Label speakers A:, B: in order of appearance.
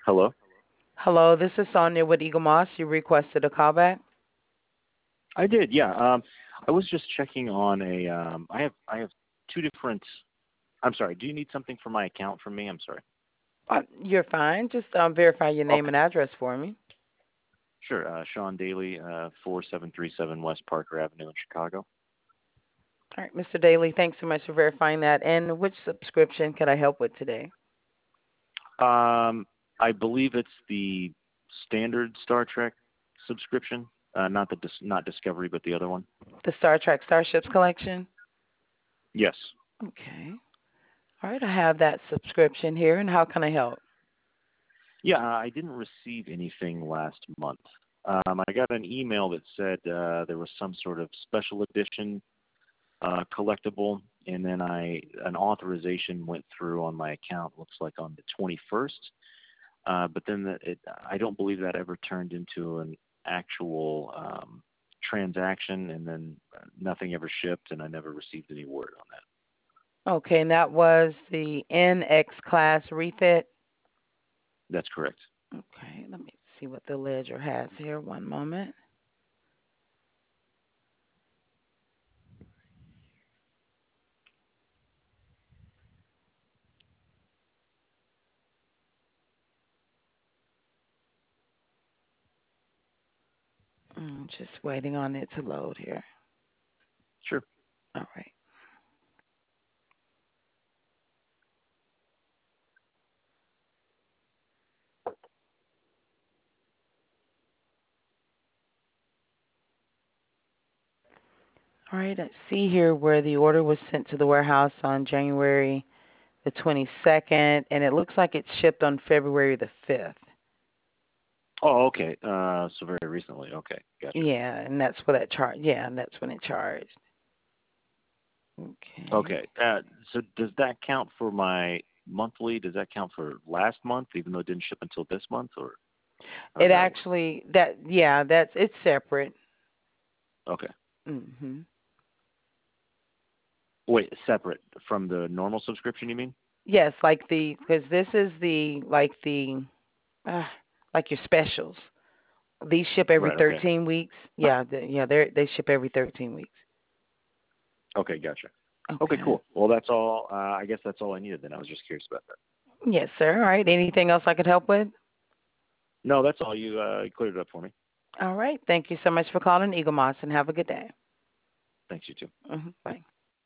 A: Hello.
B: Hello, this is Sonia with Eagle Moss. You requested a callback.
A: I did, yeah. I was just checking on a. I have two different. I'm sorry. Do you need something for my account from me? I'm sorry.
B: You're fine. Just verify your name
A: Okay.
B: and address for me.
A: Sure. Sean Daly, 4737 West Parker Avenue in Chicago.
B: All right, Mr. Daly, thanks so much for verifying that. And which subscription could I help with today?
A: I believe it's the standard Star Trek subscription, not not Discovery, but the other one.
B: The Star Trek Starships collection?
A: Yes.
B: Okay. All right, I have that subscription here, and how can I help?
A: Yeah, I didn't receive anything last month. I got an email that said there was some sort of special edition collectible, and then an authorization went through on my account. Looks like on the 21st, but then I don't believe that ever turned into an actual transaction, and then nothing ever shipped, and I never received any word on that.
B: Okay, and that was the NX class refit.
A: That's correct.
B: Okay, let me see what the ledger has here. One moment. Just waiting on it to load here.
A: Sure.
B: All right. All right, I see here where the order was sent to the warehouse on January the 22nd, and it looks like it shipped on February the 5th.
A: Oh, okay. So very recently. Okay, gotcha.
B: Yeah, and that's what that charge. Yeah, and that's when it charged. Okay.
A: Okay. So does that count for my monthly? Does that count for last month, even though it didn't ship until this month, or how does
B: It
A: that work?
B: actually that's it's separate.
A: Okay.
B: Mhm.
A: Wait, separate from the normal subscription, you mean?
B: Yes, like because this is uh, like your specials. These ship every
A: Right. Okay.
B: 13 weeks. Yeah, they ship every 13 weeks.
A: Okay. Gotcha. Okay.
B: Okay.
A: Cool. Well, that's all. I guess that's all I needed. Then I was just curious about that.
B: Yes, sir. All right. Anything else I could help with?
A: No, that's all. You cleared it up for me.
B: All right. Thank you so much for calling Eagle Moss, and have a good day.
A: Thanks. You too.
B: Bye.